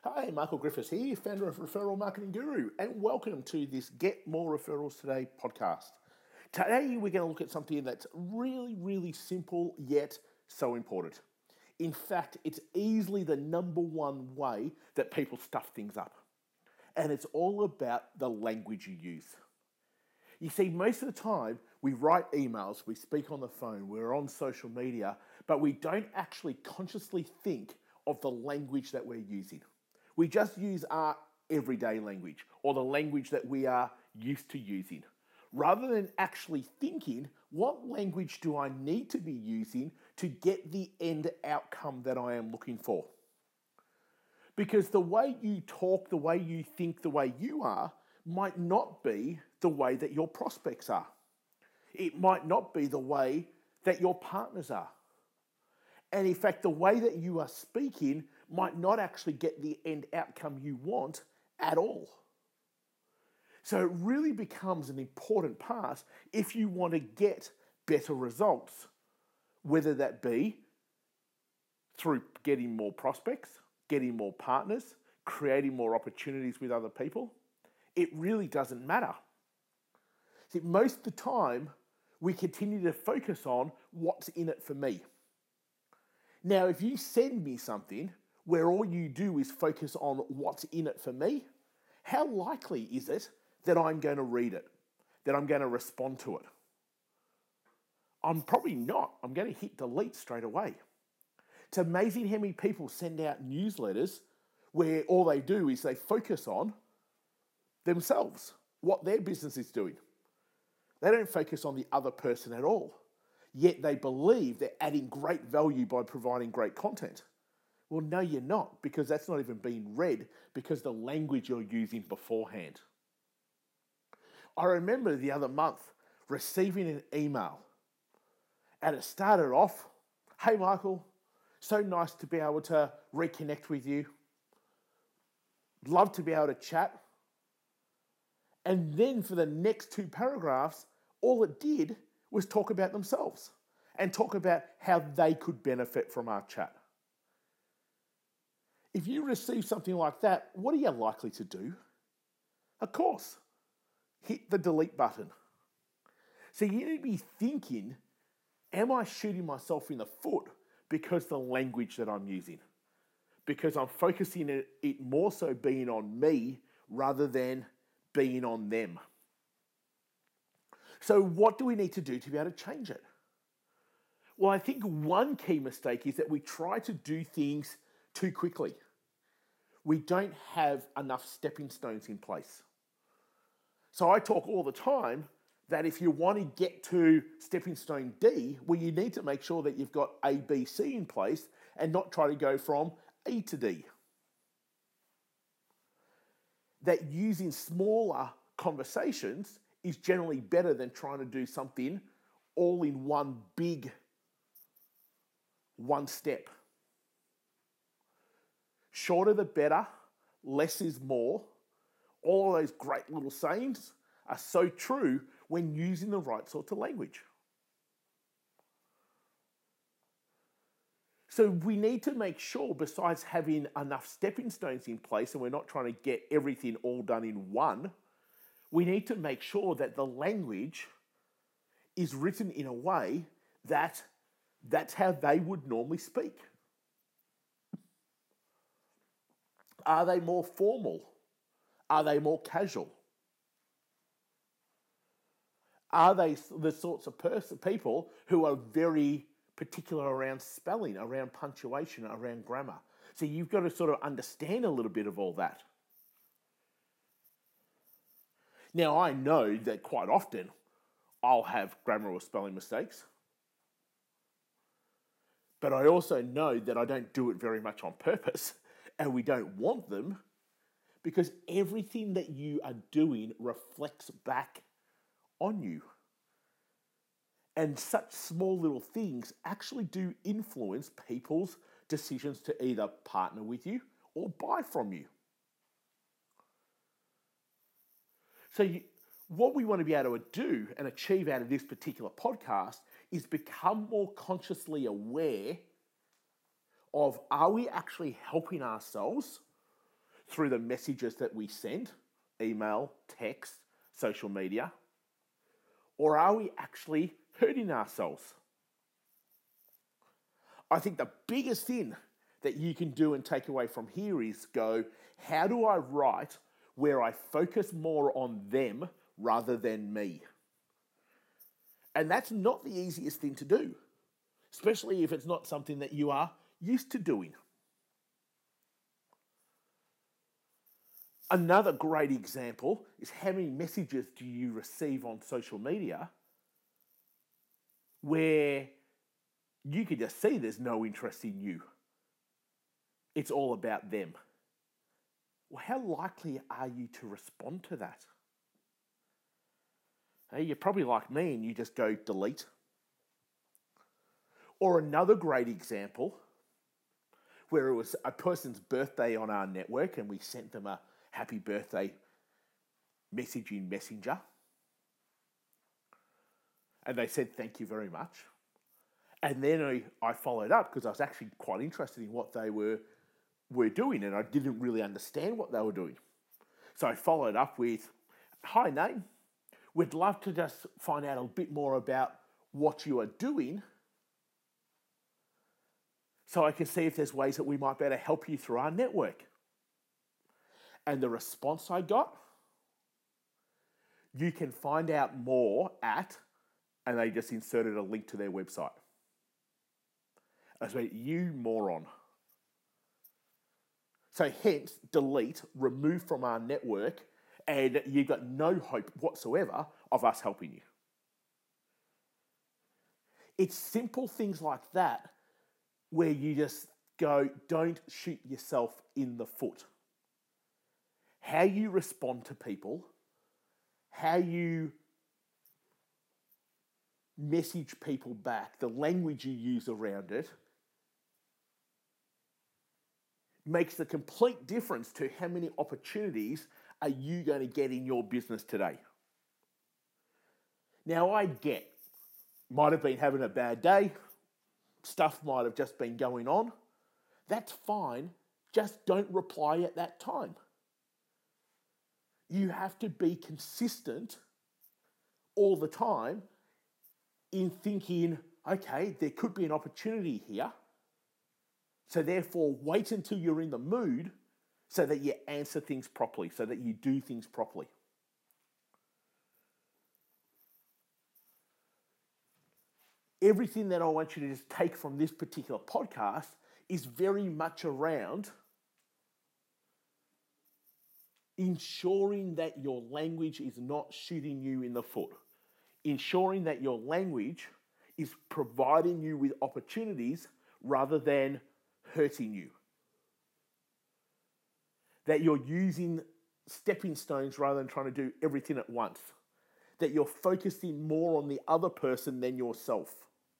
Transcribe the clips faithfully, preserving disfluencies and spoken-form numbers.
Hi, Michael Griffiths here, founder of Referral Marketing Guru, and welcome to this Get More Referrals Today podcast. Today, we're going to look at something that's really, really simple yet so important. In fact, it's easily the number one way that people stuff things up. And it's all about the language you use. You see, most of the time, we write emails, we speak on the phone, we're on social media, but we don't actually consciously think of the language that we're using. We just use our everyday language or the language that we are used to using, rather than actually thinking, what language do I need to be using to get the end outcome that I am looking for? Because the way you talk, the way you think, the way you are, might not be the way that your prospects are. It might not be the way that your partners are. And in fact, the way that you are speaking might not actually get the end outcome you want at all. So it really becomes an important part if you want to get better results, whether that be through getting more prospects, getting more partners, creating more opportunities with other people. It really doesn't matter. See, most of the time, we continue to focus on what's in it for me. Now, if you send me something where all you do is focus on what's in it for me, how likely is it that I'm going to read it, that I'm going to respond to it? I'm probably not. I'm going to hit delete straight away. It's amazing how many people send out newsletters where all they do is they focus on themselves, what their business is doing. They don't focus on the other person at all. Yet they believe they're adding great value by providing great content. Well, no, you're not, because that's not even being read because the language you're using beforehand. I remember the other month receiving an email, and it started off, "Hey, Michael, so nice to be able to reconnect with you. Love to be able to chat." And then for the next two paragraphs, all it did was talk about themselves and talk about how they could benefit from our chat. If you receive something like that, what are you likely to do? Of course, hit the delete button. So you need to be thinking, am I shooting myself in the foot because the language that I'm using? Because I'm focusing it more so being on me rather than being on them. So what do we need to do to be able to change it? Well, I think one key mistake is that we try to do things too quickly. We don't have enough stepping stones in place. So I talk all the time that if you want to get to stepping stone D, well, you need to make sure that you've got A, B, C in place and not try to go from A to D. That using smaller conversations is generally better than trying to do something all in one big one step. Shorter the better, less is more. All of those great little sayings are so true when using the right sorts of language. So we need to make sure, besides having enough stepping stones in place, and we're not trying to get everything all done in one, we need to make sure that the language is written in a way that that's how they would normally speak. Are they more formal? Are they more casual? Are they the sorts of person, people who are very particular around spelling, around punctuation, around grammar? So you've got to sort of understand a little bit of all that. Now, I know that quite often I'll have grammar or spelling mistakes, but I also know that I don't do it very much on purpose, and we don't want them, because everything that you are doing reflects back on you. And such small little things actually do influence people's decisions to either partner with you or buy from you. So you, what we want to be able to do and achieve out of this particular podcast is become more consciously aware of, are we actually helping ourselves, through the messages that we send, email, text, social media? Or are we actually hurting ourselves? I think the biggest thing that you can do and take away from here is go, how do I write where I focus more on them rather than me? And that's not the easiest thing to do, especially if it's not something that you are used to doing. Another great example is how many messages do you receive on social media where you can just see there's no interest in you. It's all about them. Well, how likely are you to respond to that? Hey, you're probably like me and you just go delete. Or another great example where it was a person's birthday on our network and we sent them a happy birthday message in Messenger. And they said, thank you very much. And then I, I followed up because I was actually quite interested in what they were, were doing and I didn't really understand what they were doing. So I followed up with, hi name, we'd love to just find out a bit more about what you are doing so I can see if there's ways that we might better help you through our network. And the response I got, you can find out more at, and they just inserted a link to their website. I was like, you moron. So hence, delete, remove from our network, and you've got no hope whatsoever of us helping you. It's simple things like that where you just go, don't shoot yourself in the foot. How you respond to people, how you message people back, the language you use around it, makes a complete difference to how many opportunities are you going to get in your business today. Now, I get, might have been having a bad day, stuff might have just been going on. That's fine, just don't reply at that time. You have to be consistent all the time in thinking, okay, there could be an opportunity here. So therefore, wait until you're in the mood so that you answer things properly, so that you do things properly. Everything that I want you to just take from this particular podcast is very much around ensuring that your language is not shooting you in the foot. Ensuring that your language is providing you with opportunities rather than hurting you. That you're using stepping stones rather than trying to do everything at once. That you're focusing more on the other person than yourself.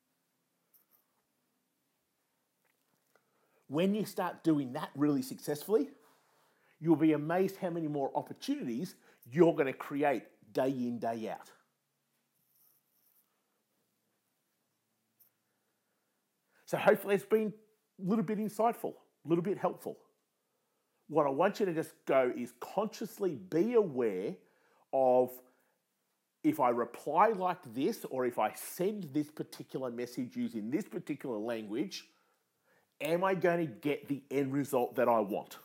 When you start doing that really successfully, you'll be amazed how many more opportunities you're going to create day in, day out. So hopefully it's been a little bit insightful, a little bit helpful. What I want you to just go is consciously be aware of if I reply like this or if I send this particular message using this particular language, am I going to get the end result that I want?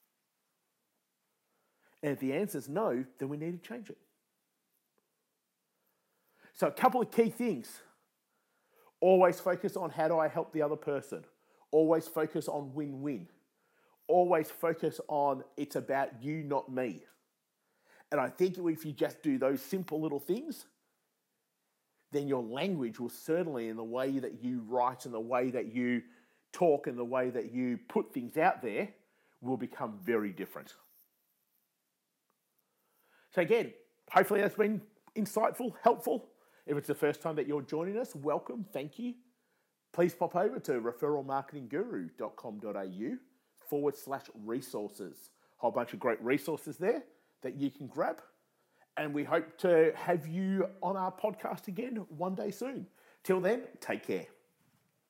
And if the answer is no, then we need to change it. So a couple of key things. Always focus on how do I help the other person. Always focus on win-win. Always focus on it's about you, not me. And I think if you just do those simple little things, then your language will certainly, in the way that you write and the way that you talk and the way that you put things out there, will become very different. So again, hopefully that's been insightful, helpful. If it's the first time that you're joining us, welcome, thank you. Please pop over to referralmarketingguru.com.au forward slash resources. A whole bunch of great resources there that you can grab. And we hope to have you on our podcast again one day soon. Till then, take care.